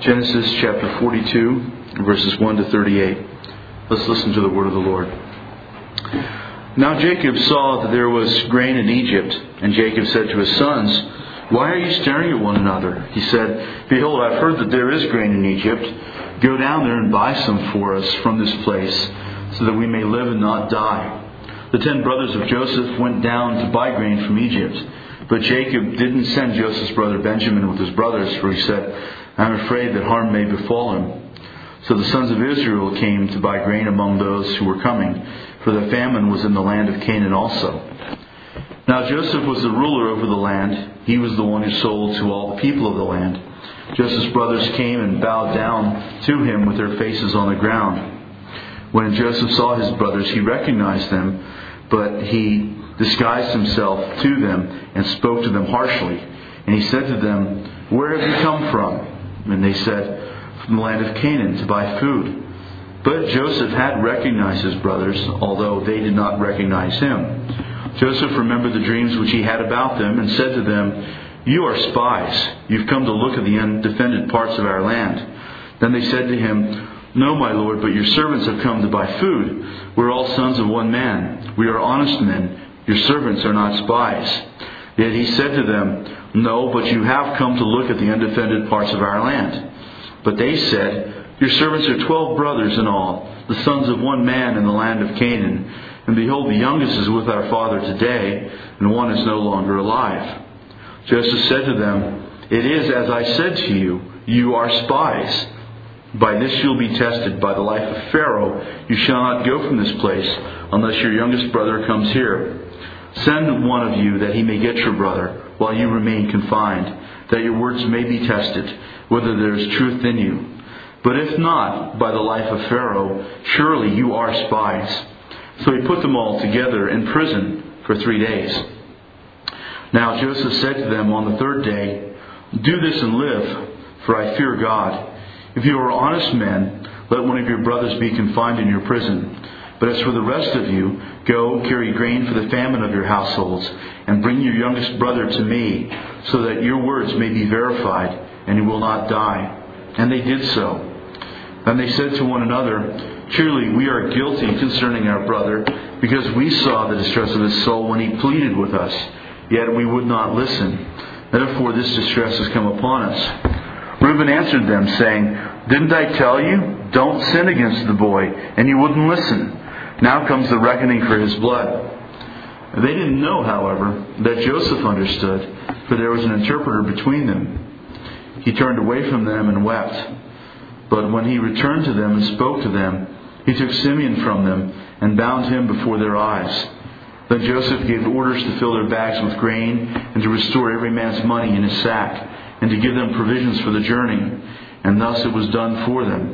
Genesis chapter 42, verses 1 to 38. Let's listen to the word of the Lord. Now Jacob saw that there was grain in Egypt, and Jacob said to his sons, "Why are you staring at one another?" He said, "Behold, I've heard that there is grain in Egypt. Go down there and buy some for us from this place, so that we may live and not die." The 10 brothers of Joseph went down to buy grain from Egypt. But Jacob didn't send Joseph's brother Benjamin with his brothers, for he said, "I'm afraid that harm may befall him." So the sons of Israel came to buy grain among those who were coming, for the famine was in the land of Canaan also. Now Joseph was the ruler over the land. He was the one who sold to all the people of the land. Joseph's brothers came and bowed down to him with their faces on the ground. When Joseph saw his brothers, he recognized them, but he disguised himself to them and spoke to them harshly. And he said to them, "Where have you come from?" And they said, "From the land of Canaan, to buy food." But Joseph had recognized his brothers, although they did not recognize him. Joseph remembered the dreams which he had about them and said to them, "You are spies. You've come to look at the undefended parts of our land." Then they said to him, "No, my lord, but your servants have come to buy food. We're all sons of one man. We are honest men. Your servants are not spies." Yet he said to them, "No, but you have come to look at the undefended parts of our land." But they said, "Your servants are 12 brothers in all, the sons of one man in the land of Canaan. And behold, the youngest is with our father today, and one is no longer alive." Joseph said to them, "It is as I said to you, you are spies. By this you will be tested. By the life of Pharaoh, you shall not go from this place, unless your youngest brother comes here. Send one of you that he may get your brother, while you remain confined, that your words may be tested, whether there is truth in you. But if not, by the life of Pharaoh, surely you are spies." So he put them all together in prison for 3 days. Now Joseph said to them on the 3rd day, "Do this and live, for I fear God. If you are honest men, let one of your brothers be confined in your prison. But as for the rest of you, go carry grain for the famine of your households, and bring your youngest brother to me, so that your words may be verified, and you will not die." And they did so. Then they said to one another, "Truly we are guilty concerning our brother, because we saw the distress of his soul when he pleaded with us, yet we would not listen. Therefore this distress has come upon us." Reuben answered them, saying, "Didn't I tell you, don't sin against the boy, and you wouldn't listen? Now comes the reckoning for his blood." They didn't know, however, that Joseph understood, for there was an interpreter between them. He turned away from them and wept. But when he returned to them and spoke to them, he took Simeon from them and bound him before their eyes. Then Joseph gave orders to fill their bags with grain, and to restore every man's money in his sack, and to give them provisions for the journey. And thus it was done for them.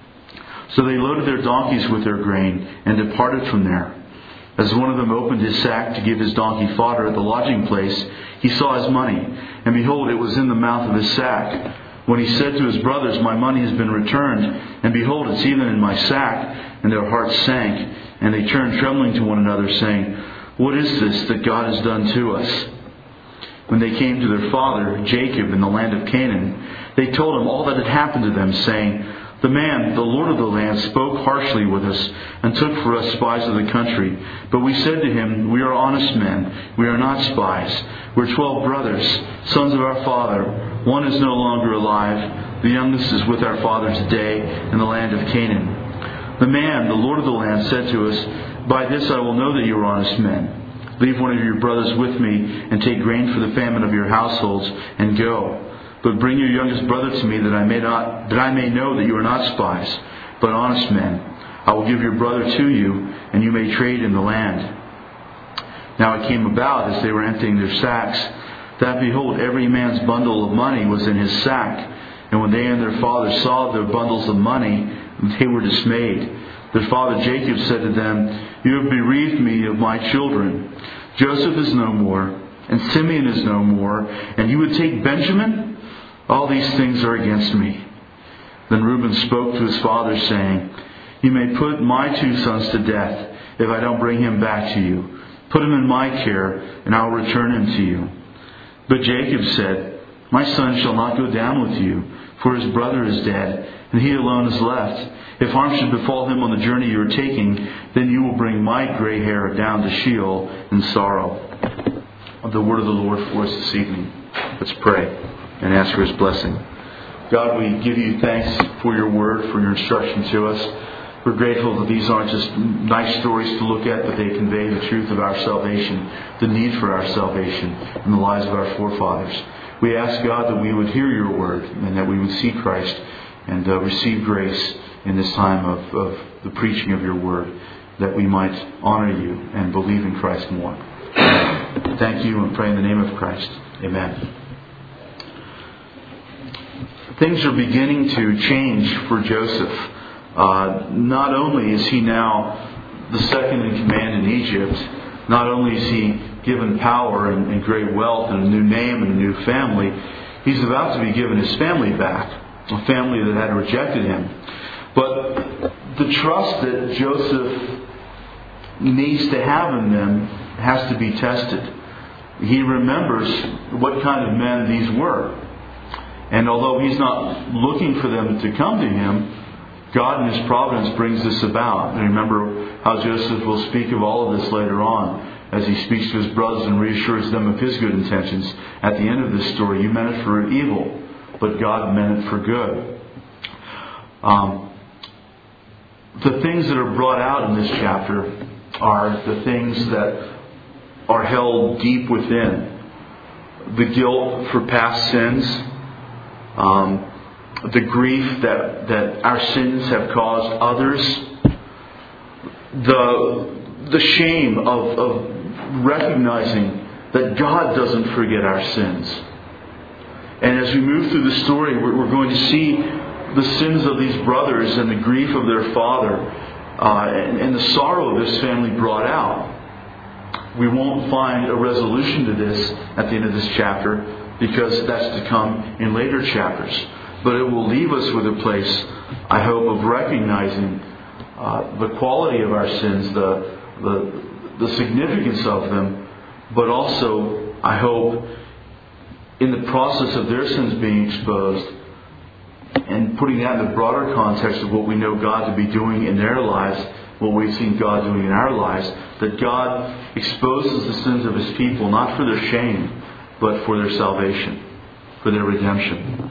So they loaded their donkeys with their grain, and departed from there. As one of them opened his sack to give his donkey fodder at the lodging place, he saw his money, and behold, it was in the mouth of his sack. When he said to his brothers, "My money has been returned, and behold, it's even in my sack," and their hearts sank, and they turned trembling to one another, saying, "What is this that God has done to us?" When they came to their father, Jacob, in the land of Canaan, they told him all that had happened to them, saying, "The man, the lord of the land, spoke harshly with us, and took for us spies of the country. But we said to him, 'We are honest men. We are not spies. We're 12 brothers, sons of our father. One is no longer alive. The youngest is with our father today in the land of Canaan.' The man, the lord of the land, said to us, 'By this I will know that you are honest men. Leave one of your brothers with me, and take grain for the famine of your households, and go. But bring your youngest brother to me, that I may know that you are not spies, but honest men. I will give your brother to you, and you may trade in the land.' Now it came about, as they were emptying their sacks, that behold, every man's bundle of money was in his sack. And when they and their father saw their bundles of money, they were dismayed. Their father Jacob said to them, 'You have bereaved me of my children. Joseph is no more, and Simeon is no more, and you would take Benjamin? All these things are against me.' Then Reuben spoke to his father, saying, 'You may put my 2 sons to death, if I don't bring him back to you. Put him in my care, and I will return him to you.' But Jacob said, 'My son shall not go down with you, for his brother is dead, and he alone is left. If harm should befall him on the journey you are taking, then you will bring my gray hair down to Sheol in sorrow." The word of the Lord for us this evening. Let's pray and ask for His blessing. God, we give you thanks for your word, for your instruction to us. We're grateful that these aren't just nice stories to look at, but they convey the truth of our salvation, the need for our salvation in the lives of our forefathers. We ask, God, that we would hear your word and that we would see Christ and receive grace in this time of the preaching of your word, that we might honor you and believe in Christ more. Thank you, and pray in the name of Christ. Amen. Things are beginning to change for Joseph. Not only is he now the second in command in Egypt, not only is he given power and great wealth and a new name and a new family, he's about to be given his family back, a family that had rejected him. But the trust that Joseph needs to have in them has to be tested. He remembers what kind of men these were. And although he's not looking for them to come to him, God in His providence brings this about. And remember how Joseph will speak of all of this later on as he speaks to his brothers and reassures them of his good intentions. At the end of this story, you meant it for evil, but God meant it for good. The things that are brought out in this chapter are the things that are held deep within. The guilt for past sins, the grief that our sins have caused others, the shame of recognizing that God doesn't forget our sins. And as we move through the story, we're going to see the sins of these brothers and the grief of their father and the sorrow this family brought out. We won't find a resolution to this at the end of this chapter, because that's to come in later chapters. But it will leave us with a place, I hope, of recognizing the quality of our sins, the significance of them, but also, I hope, in the process of their sins being exposed, and putting that in the broader context of what we know God to be doing in their lives, what we've seen God doing in our lives, that God exposes the sins of His people, not for their shame, but for their salvation, for their redemption.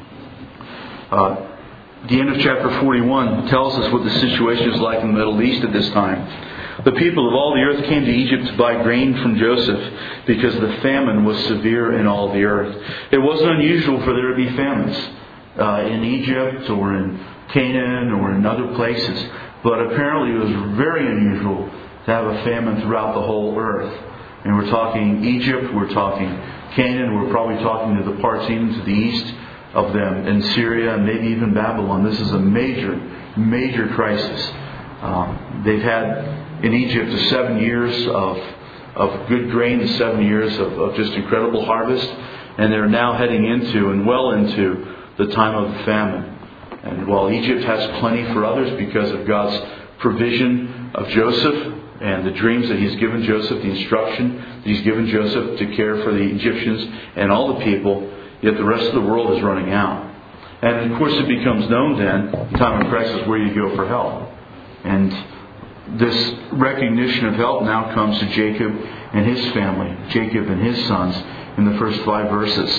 The end of chapter 41 tells us what the situation is like in the Middle East at this time. The people of all the earth came to Egypt to buy grain from Joseph because the famine was severe in all the earth. It wasn't unusual for there to be famines in Egypt or in Canaan or in other places, but apparently it was very unusual to have a famine throughout the whole earth. And we're talking Egypt, we're talking Canaan, we're probably talking to the parts even to the east of them, in Syria and maybe even Babylon. This is a major, major crisis. They've had in Egypt 7 years of good grain, and 7 years of just incredible harvest, and they're now heading into and well into the time of the famine. And while Egypt has plenty for others because of God's provision of Joseph and the dreams that He's given Joseph, the instruction that He's given Joseph to care for the Egyptians and all the people, yet the rest of the world is running out. And of course it becomes known then, in time of crisis, where you go for help. And this recognition of help now comes to Jacob and his family, Jacob and his sons, in the first 5 verses.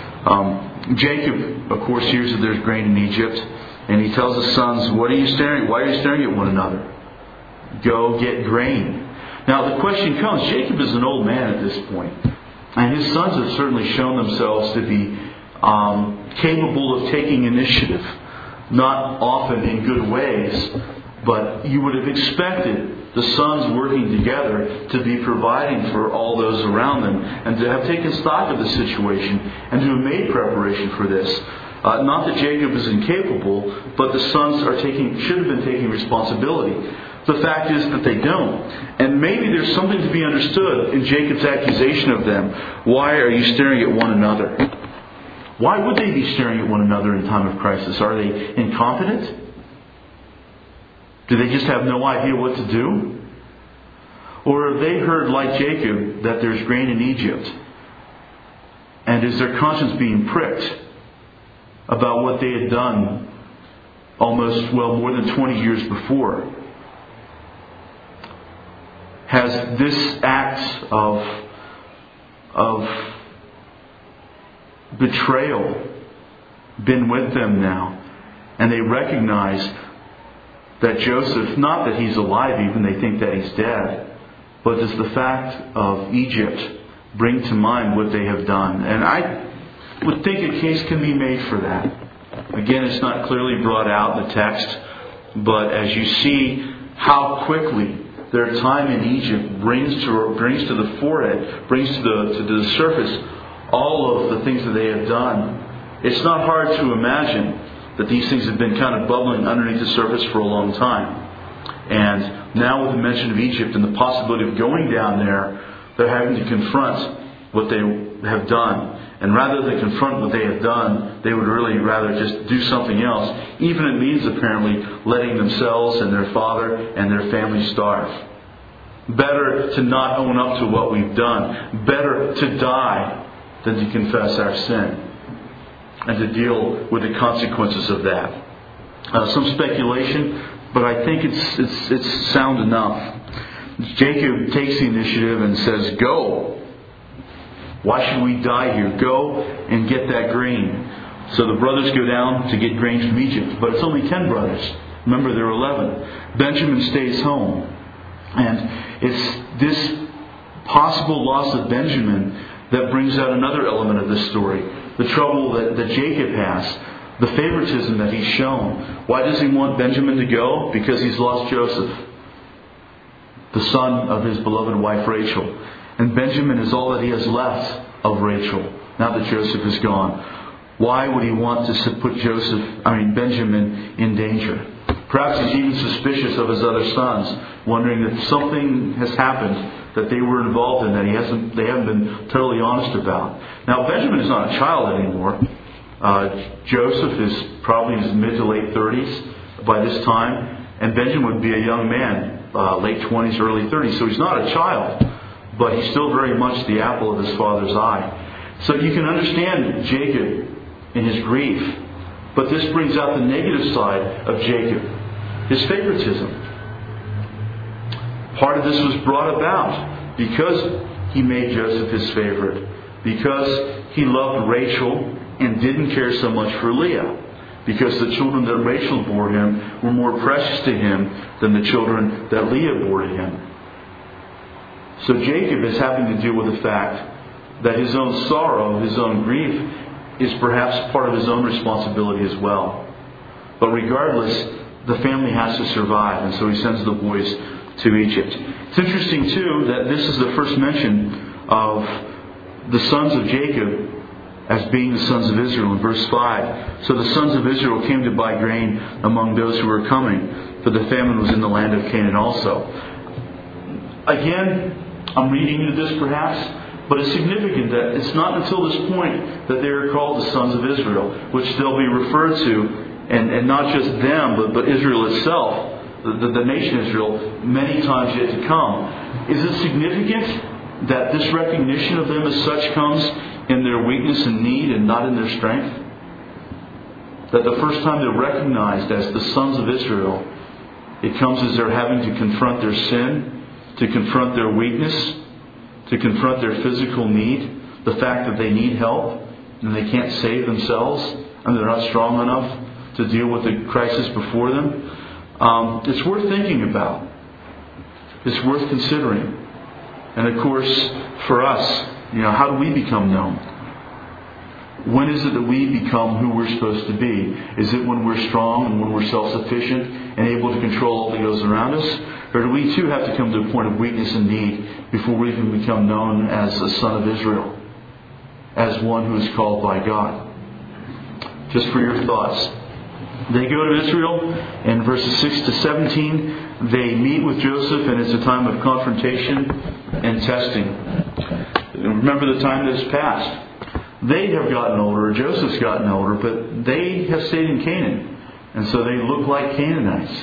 Jacob, of course, hears that there's grain in Egypt, and he tells his sons, why are you staring at one another? Go get grain. Now the question comes, Jacob is an old man at this point, and his sons have certainly shown themselves to be capable of taking initiative, not often in good ways, but you would have expected the sons working together to be providing for all those around them, and to have taken stock of the situation and to have made preparation for this. Not that Jacob is incapable, but the sons should have been taking responsibility. The fact is that they don't. And maybe there's something to be understood in Jacob's accusation of them. Why are you staring at one another? Why would they be staring at one another in time of crisis? Are they incompetent? Do they just have no idea what to do? Or have they heard, like Jacob, that there's grain in Egypt? And is their conscience being pricked about what they had done more than 20 years before. Has this act of betrayal been with them now? And they recognize that Joseph, not that he's alive even, they think that he's dead, but does the fact of Egypt bring to mind what they have done? And I would think a case can be made for that. Again, it's not clearly brought out in the text, but as you see how quickly their time in Egypt brings to the forehead, brings to the surface all of the things that they have done, it's not hard to imagine that these things have been kind of bubbling underneath the surface for a long time. And now with the mention of Egypt and the possibility of going down there, they're having to confront what they have done. And rather than confront what they have done, they would really rather just do something else. Even it means apparently letting themselves and their father and their family starve. Better to not own up to what we've done. Better to die than to confess our sin and to deal with the consequences of that. Some speculation, but I think it's sound enough. Jacob takes the initiative and says, "Go. Why should we die here? Go and get that grain." So the brothers go down to get grain from Egypt, but it's only 10 brothers. Remember, there are 11. Benjamin stays home. And it's this possible loss of Benjamin that brings out another element of this story. The trouble that Jacob has. The favoritism that he's shown. Why does he want Benjamin to go? Because he's lost Joseph, the son of his beloved wife Rachel. And Benjamin is all that he has left of Rachel, now that Joseph is gone. Why would he want to put Benjamin in danger? Perhaps he's even suspicious of his other sons, wondering that something has happened that they were involved in that they haven't been totally honest about. Now, Benjamin is not a child anymore. Joseph is probably in his mid to late 30s by this time, and Benjamin would be a young man, late 20s, early 30s. So he's not a child, but he's still very much the apple of his father's eye. So you can understand Jacob in his grief, but this brings out the negative side of Jacob, his favoritism. Part of this was brought about because he made Joseph his favorite, because he loved Rachel and didn't care so much for Leah, because the children that Rachel bore him were more precious to him than the children that Leah bore to him. So Jacob is having to deal with the fact that his own sorrow, his own grief, is perhaps part of his own responsibility as well. But regardless, the family has to survive, and so he sends the boys to Egypt. It's interesting, too, that this is the first mention of the sons of Jacob as being the sons of Israel in verse 5. So the sons of Israel came to buy grain among those who were coming, for the famine was in the land of Canaan also. Again, I'm reading into this perhaps, but it's significant that it's not until this point that they are called the sons of Israel, which they'll be referred to, and not just them, but Israel itself, the nation Israel, many times yet to come. Is it significant that this recognition of them as such comes in their weakness and need and not in their strength? That the first time they're recognized as the sons of Israel, it comes as they're having to confront their sin, to confront their weakness, to confront their physical need, the fact that they need help and they can't save themselves and they're not strong enough to deal with the crisis before them. It's worth thinking about. It's worth considering. And of course, for us, how do we become known? When is it that we become who we're supposed to be? Is it when we're strong and when we're self-sufficient and able to control all that goes around us? Or do we too have to come to a point of weakness and need before we even become known as a son of Israel? As one who is called by God? Just for your thoughts. They go to Israel, in verses 6 to 17, they meet with Joseph, and it's a time of confrontation and testing. Remember the time that's passed. They have gotten older, Joseph's gotten older, but they have stayed in Canaan, and so they look like Canaanites.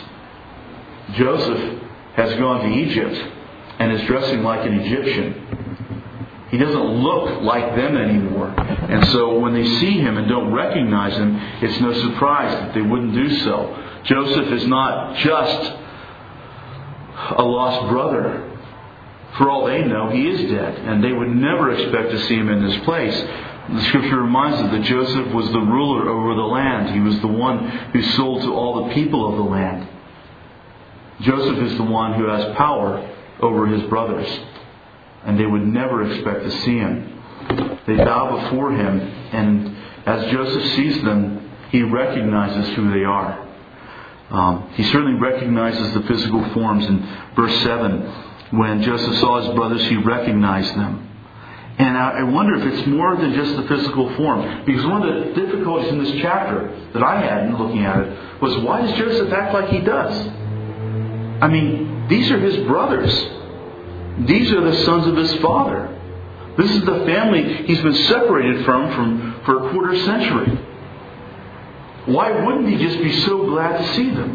Joseph has gone to Egypt and is dressing like an Egyptian. He doesn't look like them anymore. And so when they see him and don't recognize him, it's no surprise that they wouldn't do so. Joseph is not just a lost brother. For all they know, he is dead, and they would never expect to see him in this place. The Scripture reminds us that Joseph was the ruler over the land. He was the one who sold to all the people of the land. Joseph is the one who has power over his brothers, and they would never expect to see him. They bow before him, and as Joseph sees them, he recognizes who they are. He certainly recognizes the physical forms. In verse 7, when Joseph saw his brothers, he recognized them. And I wonder if it's more than just the physical form. Because one of the difficulties in this chapter that I had in looking at it was, why does Joseph act like he does? I mean, these are his brothers. These are the sons of his father. This is the family he's been separated from for a quarter century. Why wouldn't he just be so glad to see them?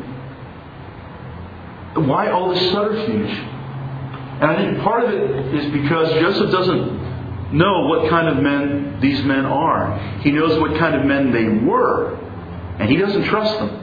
Why all this subterfuge? And I think part of it is because Joseph doesn't know what kind of men these men are. He knows what kind of men they were, and he doesn't trust them.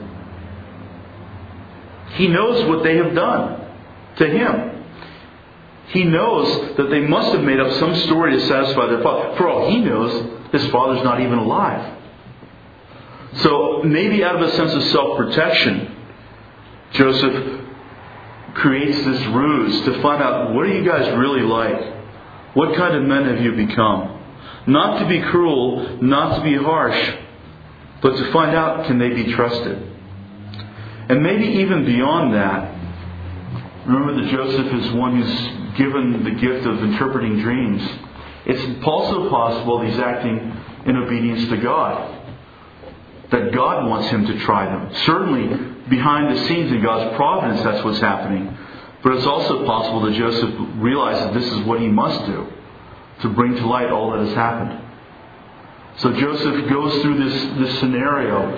He knows what they have done to him. He knows that they must have made up some story to satisfy their father. For all he knows, his father's not even alive. So maybe out of a sense of self-protection, Joseph creates this ruse to find out, what are you guys really like? What kind of men have you become? Not to be cruel, not to be harsh, but to find out, can they be trusted? And maybe even beyond that, remember that Joseph is one who's given the gift of interpreting dreams. It's also possible that he's acting in obedience to God. That God wants him to try them. Certainly, behind the scenes in God's providence, that's what's happening. But it's also possible that Joseph realizes this is what he must do to bring to light all that has happened. So Joseph goes through this scenario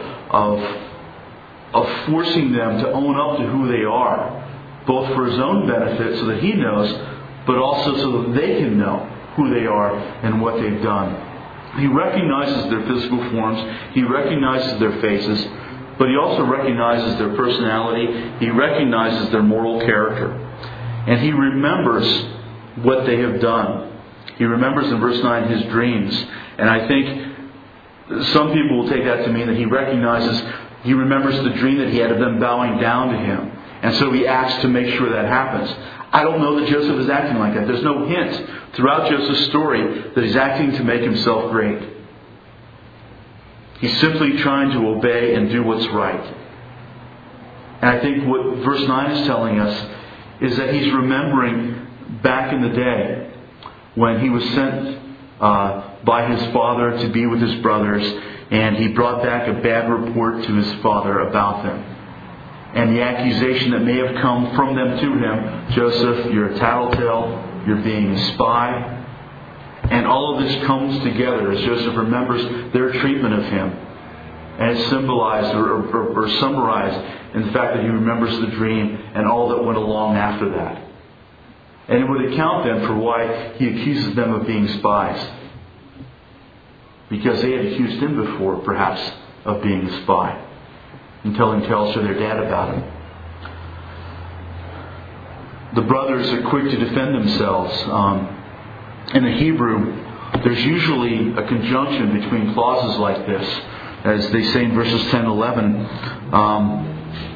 of forcing them to own up to who they are, both for his own benefit so that he knows, but also so that they can know who they are and what they've done. He recognizes their physical forms. He recognizes their faces. But he also recognizes their personality. He recognizes their moral character. And he remembers what they have done. He remembers in verse 9 his dreams. And I think some people will take that to mean that he remembers the dream that he had of them bowing down to him. And so he acts to make sure that happens. I don't know that Joseph is acting like that. There's no hint throughout Joseph's story that he's acting to make himself great. He's simply trying to obey and do what's right. And I think what verse 9 is telling us is that he's remembering back in the day when he was sent by his father to be with his brothers, and he brought back a bad report to his father about them. And the accusation that may have come from them to him, Joseph, you're a tattletale, you're being a spy. And all of this comes together as Joseph remembers their treatment of him. And it's symbolized or summarized in the fact that he remembers the dream and all that went along after that. And it would account then for why he accuses them of being spies. Because they had accused him before, perhaps, of being a spy and telling tales to their dad about him. The brothers are quick to defend themselves. In the Hebrew, there's usually a conjunction between clauses like this. As they say in verses 10 and 11,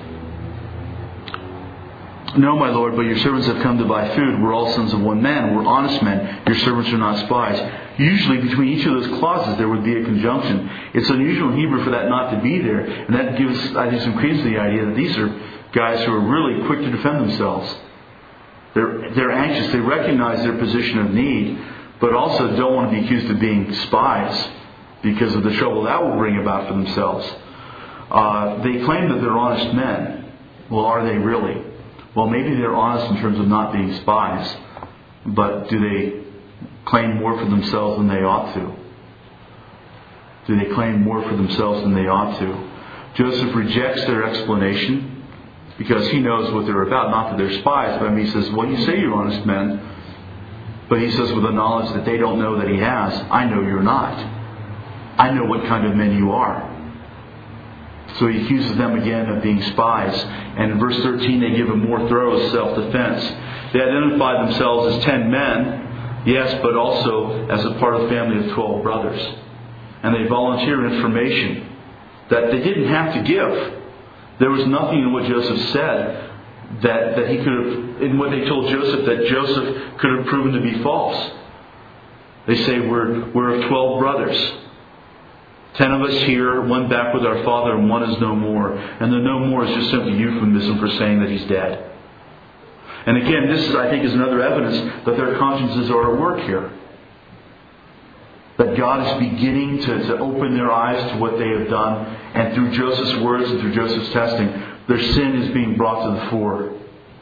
no, my Lord, but your servants have come to buy food. We're all sons of one man. We're honest men. Your servants are not spies. Usually, between each of those clauses, there would be a conjunction. It's unusual in Hebrew for that not to be there. And that gives, I think, some credence to the idea that these are guys who are really quick to defend themselves. They're anxious. They recognize their position of need, but also don't want to be accused of being spies because of the trouble that will bring about for themselves. They claim that they're honest men. Well, are they really? Well, maybe they're honest in terms of not being spies, but do they claim more for themselves than they ought to? Do they claim more for themselves than they ought to? Joseph rejects their explanation because he knows what they're about. Not that they're spies, but he says, well, you say you're honest men. But he says with the knowledge that they don't know that he has, I know you're not. I know what kind of men you are. So he accuses them again of being spies. And in verse 13 they give him more thorough self-defense. They identify themselves as 10 men, yes, but also as a part of the family of 12 brothers. And they volunteer information that they didn't have to give. There was nothing in what Joseph said that he could have, in what they told Joseph, that Joseph could have proven to be false. They say we're of 12 brothers. 10 of us here, one back with our father, and one is no more. And the no more is just simply euphemism for saying that he's dead. And again, this I think is another evidence that their consciences are at work here. That God is beginning to open their eyes to what they have done. And through Joseph's words and through Joseph's testing, their sin is being brought to the fore.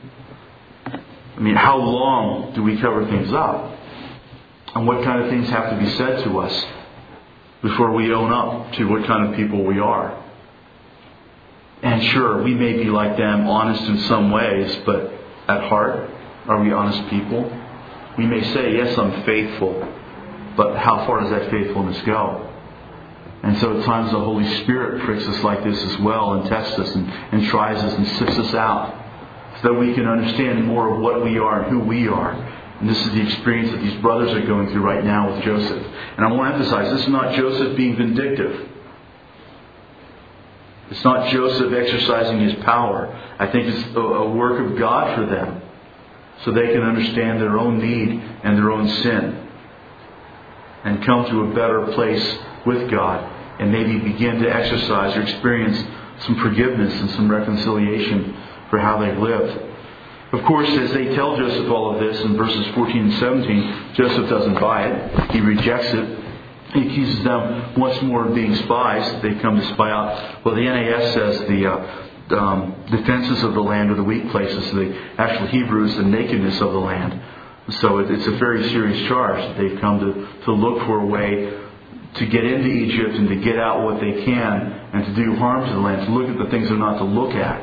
I mean, how long do we cover things up? And what kind of things have to be said to us before we own up to what kind of people we are? And sure, we may be like them, honest in some ways, but at heart, are we honest people? We may say, yes, I'm faithful, but how far does that faithfulness go? And so at times the Holy Spirit pricks us like this as well, and tests us and tries us and sifts us out, so that we can understand more of what we are and who we are. And this is the experience that these brothers are going through right now with Joseph. And I want to emphasize, this is not Joseph being vindictive. It's not Joseph exercising his power. I think it's a work of God for them, so they can understand their own need and their own sin, and come to a better place with God, and maybe begin to exercise or experience some forgiveness and some reconciliation for how they've lived. Of course, as they tell Joseph all of this in verses 14 and 17, Joseph doesn't buy it. He rejects it. He accuses them once more of being spies. They come to spy out. Well, the NAS says the defenses of the land or the weak places. The actual Hebrew is the nakedness of the land. So it's a very serious charge. They've come to look for a way to get into Egypt and to get out what they can and to do harm to the land, to look at the things they're not to look at.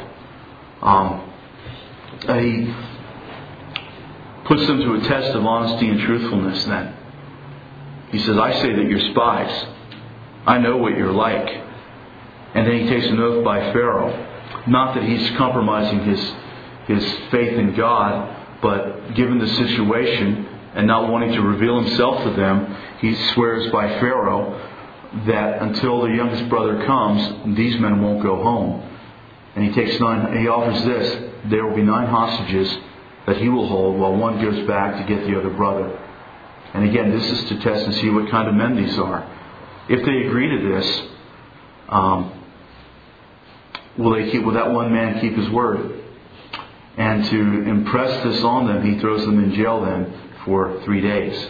He puts them to a test of honesty and truthfulness then. He says, I say that you're spies. I know what you're like. And then he takes an oath by Pharaoh. Not that he's compromising his faith in God, but given the situation and not wanting to reveal himself to them, he swears by Pharaoh that until the youngest brother comes, these men won't go home. And he offers this: there will be 9 hostages that he will hold while one goes back to get the other brother. And again, this is to test and see what kind of men these are. If they agree to this, will that one man keep his word? And to impress this on them, he throws them in jail then for 3 days.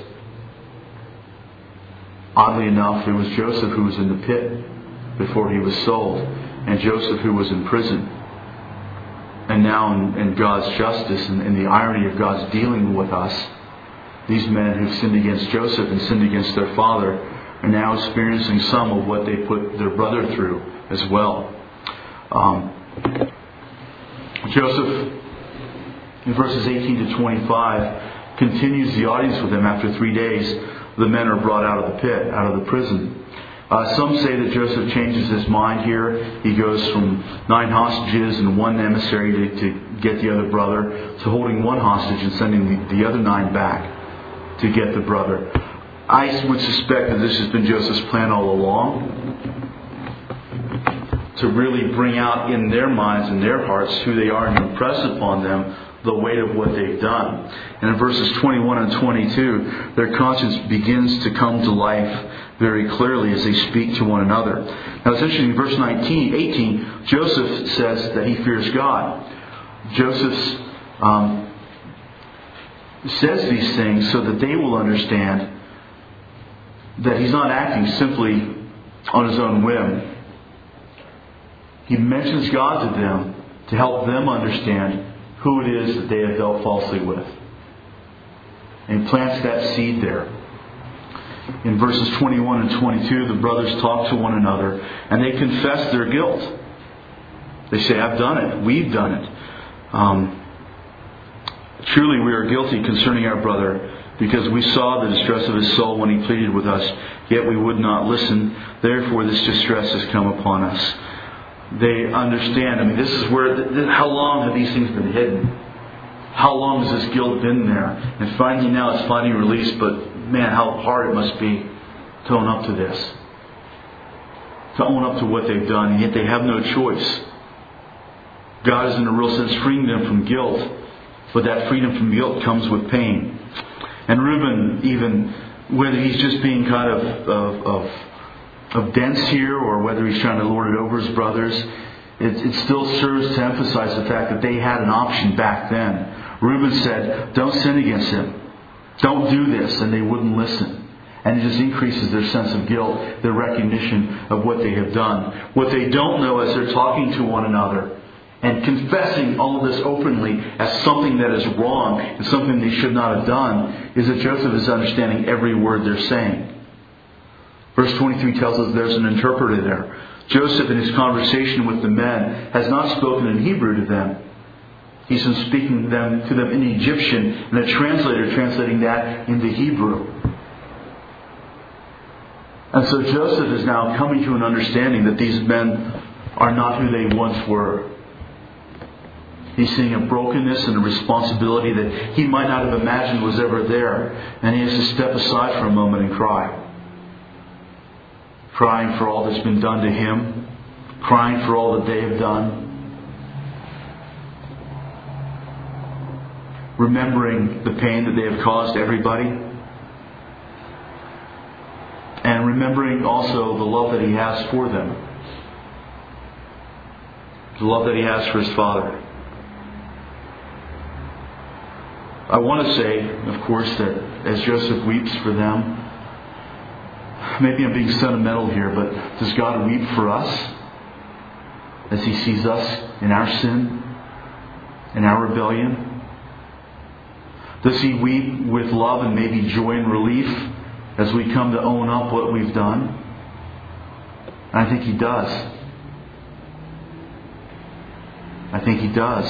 Oddly enough, it was Joseph who was in the pit before he was sold, and Joseph who was in prison. And now in God's justice and in the irony of God's dealing with us, these men who've sinned against Joseph and sinned against their father are now experiencing some of what they put their brother through as well. Joseph, in verses 18 to 25, continues the audience with them. After 3 days, the men are brought out of the pit, out of the prison. Some say that Joseph changes his mind here. He goes from 9 hostages and 1 emissary to get the other brother, to holding 1 hostage and sending the other 9 back to get the brother. I would suspect that this has been Joseph's plan all along, to really bring out in their minds and their hearts who they are and impress upon them the weight of what they've done. And in verses 21 and 22, their conscience begins to come to life very clearly as they speak to one another. Now it's interesting, in verse 18, Joseph says that he fears God. Joseph says these things so that they will understand that he's not acting simply on his own whim. He mentions God to them to help them understand who it is that they have dealt falsely with. And he plants that seed there. In verses 21 and 22, the brothers talk to one another and they confess their guilt. They say, I've done it. We've done it. Truly we are guilty concerning our brother. because we saw the distress of his soul when he pleaded with us, yet we would not listen. Therefore this distress has come upon us. They understand. I mean, this is where, how long have these things been hidden? How long has this guilt been there? And finally now it's finally released, but man, how hard it must be to own up to this. To own up to what they've done, and yet they have no choice. God is in a real sense freeing them from guilt, but that freedom from guilt comes with pain. And Reuben, even whether he's just being kind of dense here, or whether he's trying to lord it over his brothers, it still serves to emphasize the fact that they had an option back then. Reuben said, "Don't sin against him. Don't do this," and they wouldn't listen. And it just increases their sense of guilt, their recognition of what they have done. What they don't know as they're talking to one another and confessing all of this openly as something that is wrong and something they should not have done, is that Joseph is understanding every word they're saying. Verse 23 tells us there's an interpreter there. Joseph, in his conversation with the men, has not spoken in Hebrew to them. He's been speaking to them in Egyptian, and a translator translating that into Hebrew. And so Joseph is now coming to an understanding that these men are not who they once were. He's seeing a brokenness and a responsibility that he might not have imagined was ever there. And he has to step aside for a moment and cry. Crying for all that's been done to him. Crying for all that they have done. Remembering the pain that they have caused everybody. And remembering also the love that he has for them. The love that he has for his father. I want to say, of course, that as Joseph weeps for them, maybe I'm being sentimental here, but does God weep for us as He sees us in our sin, in our rebellion? Does He weep with love and maybe joy and relief as we come to own up what we've done? And I think He does. I think He does.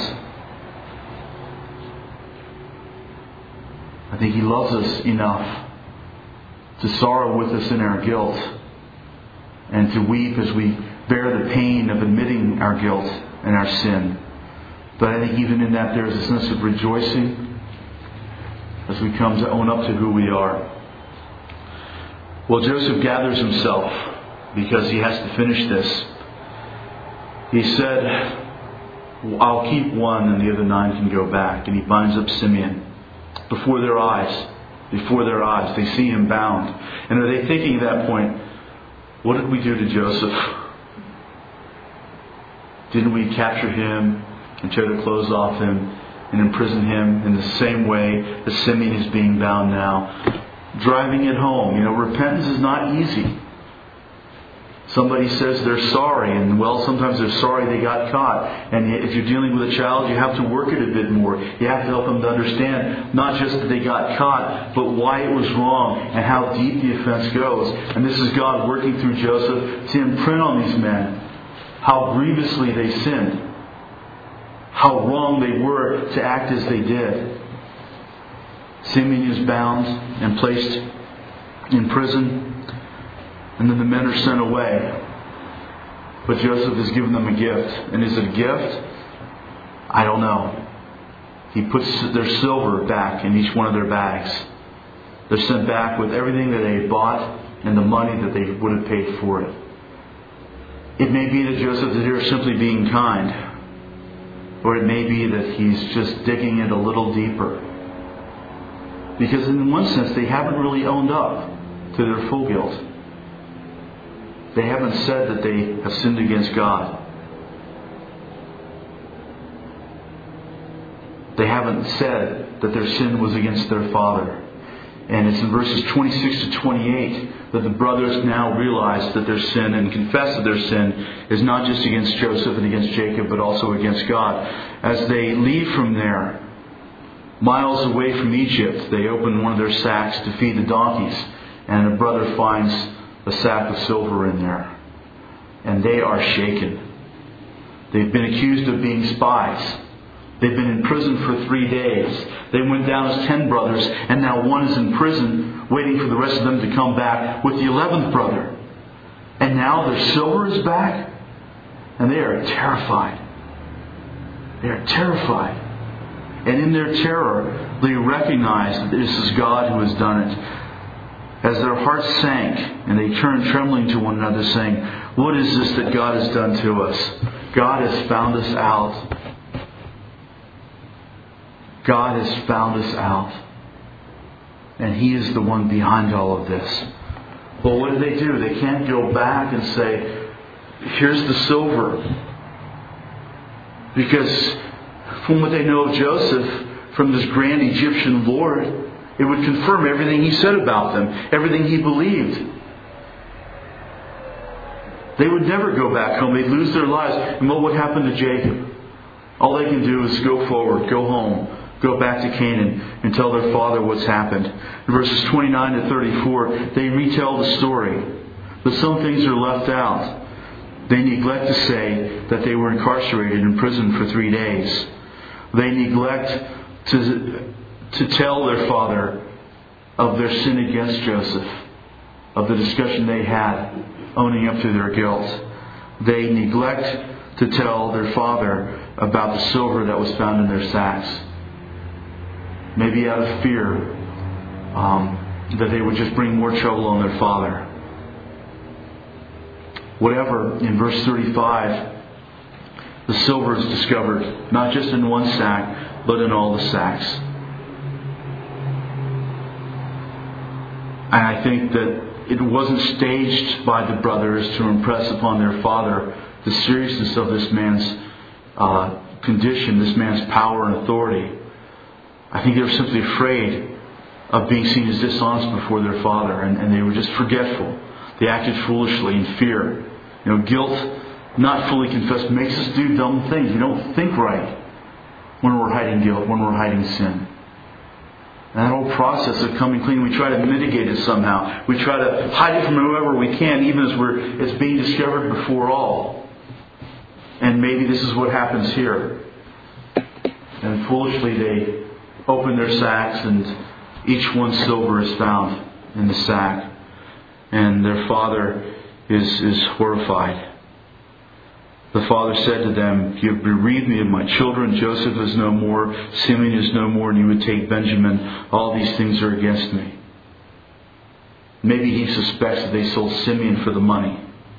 I think He loves us enough to sorrow with us in our guilt and to weep as we bear the pain of admitting our guilt and our sin. But I think even in that there is a sense of rejoicing as we come to own up to who we are. Well, Joseph gathers himself because he has to finish this. He said, "I'll keep one and the other 9 can go back." And he binds up Simeon before their eyes. Before their eyes. They see him bound. And are they thinking at that point, what did we do to Joseph? Didn't we capture him and tear the clothes off him and imprison him in the same way that Simeon is being bound now? Driving it home. Repentance is not easy. Somebody says they're sorry, and sometimes they're sorry they got caught. And if you're dealing with a child, you have to work it a bit more. You have to help them to understand not just that they got caught, but why it was wrong and how deep the offense goes. And this is God working through Joseph to imprint on these men how grievously they sinned. How wrong they were to act as they did. Simeon is bound and placed in prison. And then the men are sent away. But Joseph has given them a gift. And is it a gift? I don't know. He puts their silver back in each one of their bags. They're sent back with everything that they bought and the money that they would have paid for it. It may be that Joseph is here simply being kind. Or it may be that he's just digging it a little deeper. Because in one sense, they haven't really owned up to their full guilt. They haven't said that they have sinned against God. They haven't said that their sin was against their father. And it's in verses 26 to 28 that the brothers now realize that their sin and confess that their sin is not just against Joseph and against Jacob, but also against God. As they leave from there, miles away from Egypt, they open one of their sacks to feed the donkeys. And a brother finds a sack of silver in there. And they are shaken. They've been accused of being spies. They've been in prison for 3 days. They went down as 10 brothers, and now one is in prison, waiting for the rest of them to come back with the 11th brother. And now their silver is back, and they are terrified. They are terrified. And in their terror, they recognize that this is God who has done it. As their hearts sank, and they turned trembling to one another, saying, "What is this that God has done to us? God has found us out. God has found us out. And He is the one behind all of this." Well, what do? They can't go back and say, "Here's the silver." Because from what they know of Joseph, from this grand Egyptian lord, it would confirm everything he said about them, everything he believed. They would never go back home. They'd lose their lives. And what would happen to Jacob? All they can do is go forward, go home, go back to Canaan and tell their father what's happened. In verses 29 to 34, they retell the story. But some things are left out. They neglect to say that they were incarcerated in prison for 3 days. They neglect to tell their father of their sin against Joseph, of the discussion they had, owning up to their guilt. They neglect to tell their father about the silver that was found in their sacks. Maybe out of fear that they would just bring more trouble on their father. Whatever, in verse 35, the silver is discovered, not just in one sack, but in all the sacks. And I think that it wasn't staged by the brothers to impress upon their father the seriousness of this man's condition, this man's power and authority. I think they were simply afraid of being seen as dishonest before their father, and they were just forgetful. They acted foolishly in fear. Guilt, not fully confessed, makes us do dumb things. We don't think right when we're hiding guilt, when we're hiding sin. And that whole process of coming clean, we try to mitigate it somehow. We try to hide it from whoever we can, even as it's being discovered before all. And maybe this is what happens here. And foolishly they open their sacks, and each one's silver is found in the sack. And their father is horrified. The father said to them, "You have bereaved me of my children. Joseph is no more, Simeon is no more, and you would take Benjamin. All these things are against me." Maybe he suspects that they sold Simeon for the money.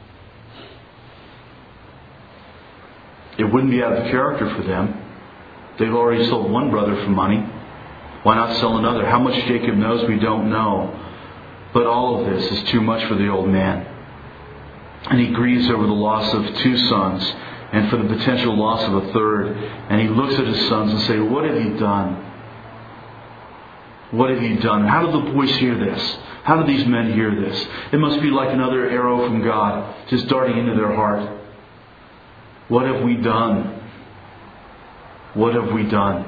It wouldn't be out of character for them. They've already sold one brother for money. Why not sell another? How much Jacob knows, we don't know. But all of this is too much for the old man. And he grieves over the loss of 2 sons and for the potential loss of a 3rd. And he looks at his sons and says, "What have you done? What have you done?" How did the boys hear this? How did these men hear this? It must be like another arrow from God just darting into their heart. What have we done? What have we done?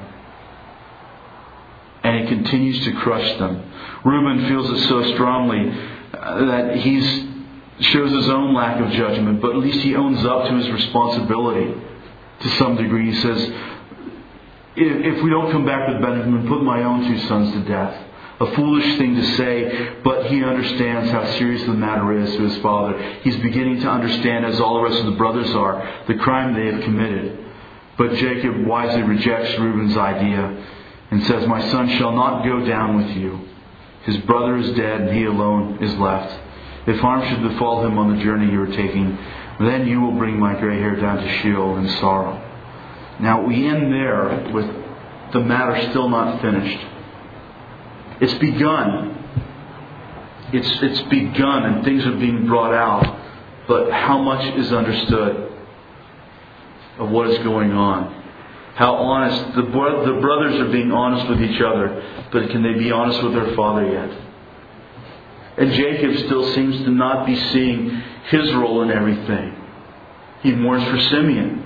And it continues to crush them. Reuben feels it so strongly that he shows his own lack of judgment, but at least he owns up to his responsibility to some degree. He says, "If we don't come back with Benjamin, put my own 2 sons to death." A foolish thing to say, but he understands how serious the matter is to his father. He's beginning to understand, as all the rest of the brothers are, the crime they have committed. But Jacob wisely rejects Reuben's idea and says, "My son shall not go down with you. His brother is dead and he alone is left. If harm should befall him on the journey you are taking, then you will bring my gray hair down to Sheol in sorrow." Now we end there with the matter still not finished. It's begun. It's begun and things are being brought out. But how much is understood of what is going on? How honest. The brothers are being honest with each other. But can they be honest with their father yet? And Jacob still seems to not be seeing his role in everything. He mourns for Simeon.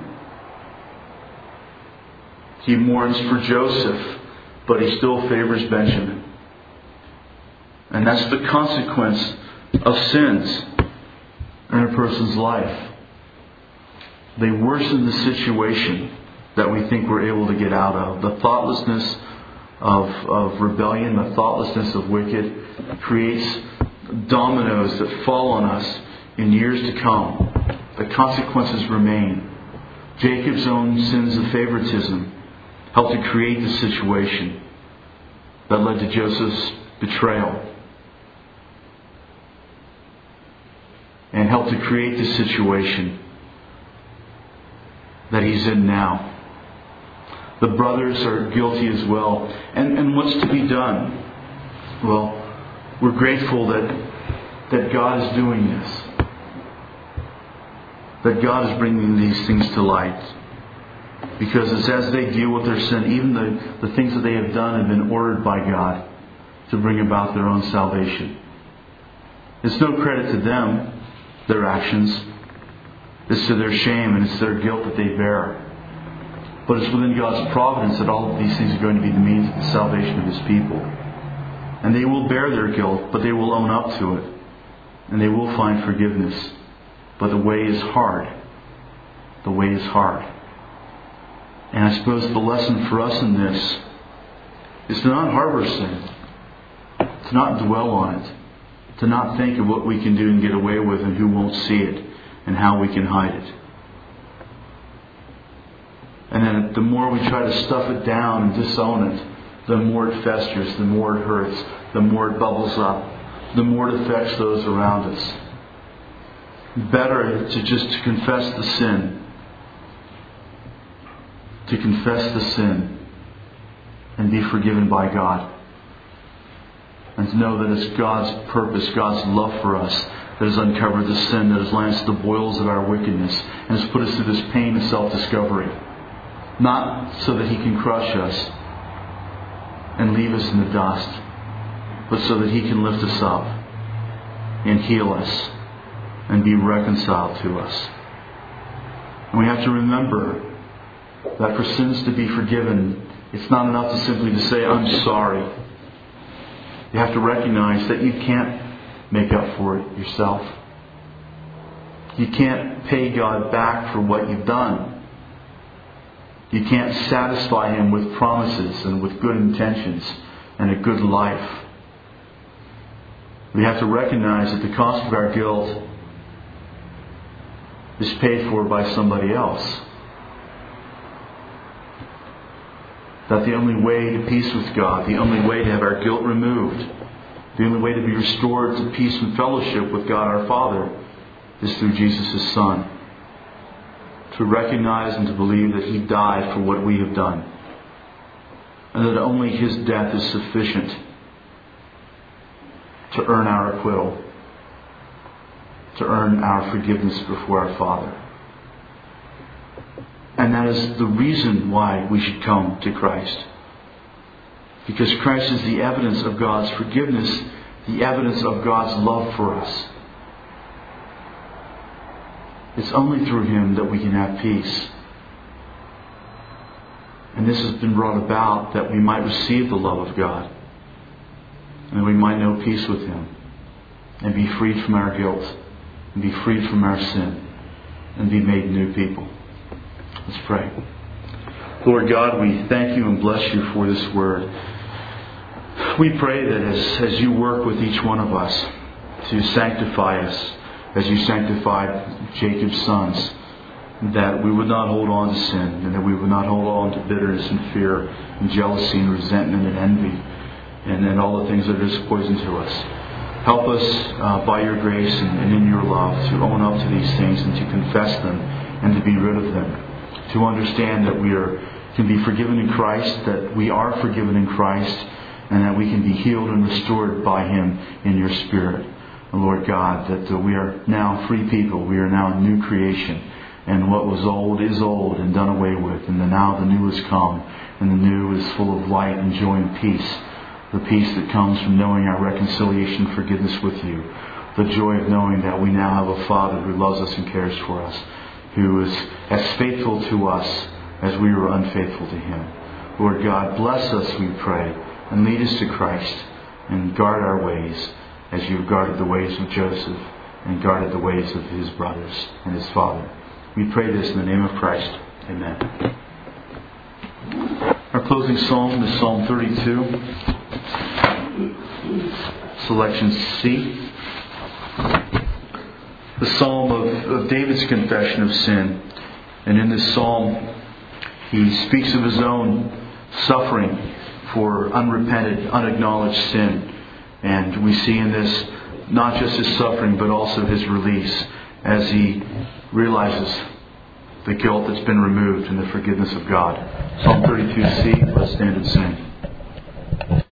He mourns for Joseph. But he still favors Benjamin. And that's the consequence of sins in a person's life. They worsen the situation that we think we're able to get out of. The thoughtlessness of rebellion, the thoughtlessness of wicked creates dominoes that fall on us in years to come. The consequences remain. Jacob's own sins of favoritism helped to create the situation that led to Joseph's betrayal, and helped to create the situation that he's in now. The brothers are guilty as well. And what's to be done? Well, we're grateful that God is doing this. That God is bringing these things to light. Because it's as they deal with their sin, even the things that they have done have been ordered by God to bring about their own salvation. It's no credit to them, their actions. It's to their shame and it's their guilt that they bear. But it's within God's providence that all of these things are going to be the means of the salvation of His people. And they will bear their guilt, but they will own up to it. And they will find forgiveness. But the way is hard. The way is hard. And I suppose the lesson for us in this is to not harbor sin. To not dwell on it. To not think of what we can do and get away with and who won't see it and how we can hide it. And then the more we try to stuff it down and disown it, the more it festers, the more it hurts, the more it bubbles up, the more it affects those around us. Better to just confess the sin. To confess the sin and be forgiven by God. And to know that it's God's purpose, God's love for us that has uncovered the sin, that has lanced the boils of our wickedness and has put us through this pain of self-discovery. Not so that He can crush us and leave us in the dust, but so that He can lift us up and heal us and be reconciled to us. And we have to remember that for sins to be forgiven, it's not enough to simply to say, I'm sorry. You have to recognize that you can't make up for it yourself. You can't pay God back for what you've done. You can't satisfy Him with promises and with good intentions and a good life. We have to recognize that the cost of our guilt is paid for by somebody else. That the only way to peace with God, the only way to have our guilt removed, the only way to be restored to peace and fellowship with God our Father is through Jesus' Son. To recognize and to believe that He died for what we have done. And that only His death is sufficient to earn our acquittal. To earn our forgiveness before our Father. And that is the reason why we should come to Christ. Because Christ is the evidence of God's forgiveness, the evidence of God's love for us. It's only through Him that we can have peace. And this has been brought about that we might receive the love of God. And that we might know peace with Him. And be freed from our guilt. And be freed from our sin. And be made new people. Let's pray. Lord God, we thank You and bless You for this word. We pray that as You work with each one of us to sanctify us, as You sanctified Jacob's sons, that we would not hold on to sin, and that we would not hold on to bitterness and fear and jealousy and resentment and envy and all the things that are poison to us. Help us by Your grace and in Your love to own up to these things and to confess them and to be rid of them. To understand that we can be forgiven in Christ, that we are forgiven in Christ, and that we can be healed and restored by Him in Your Spirit. And Lord God, that we are now free people. We are now a new creation. And what was old is old and done away with. And now the new has come. And the new is full of light and joy and peace. The peace that comes from knowing our reconciliation and forgiveness with You. The joy of knowing that we now have a Father who loves us and cares for us. Who is as faithful to us as we were unfaithful to Him. Lord God, bless us, we pray, and lead us to Christ, and guard our ways as You've guarded the ways of Joseph and guarded the ways of his brothers and his father. We pray this in the name of Christ. Amen. Our closing psalm is Psalm 32, selection C. The psalm of David's confession of sin. And in this psalm, he speaks of his own suffering for unrepented, unacknowledged sin. And we see in this not just his suffering, but also his release as he realizes the guilt that's been removed and the forgiveness of God. Psalm 32C, let's stand and sing.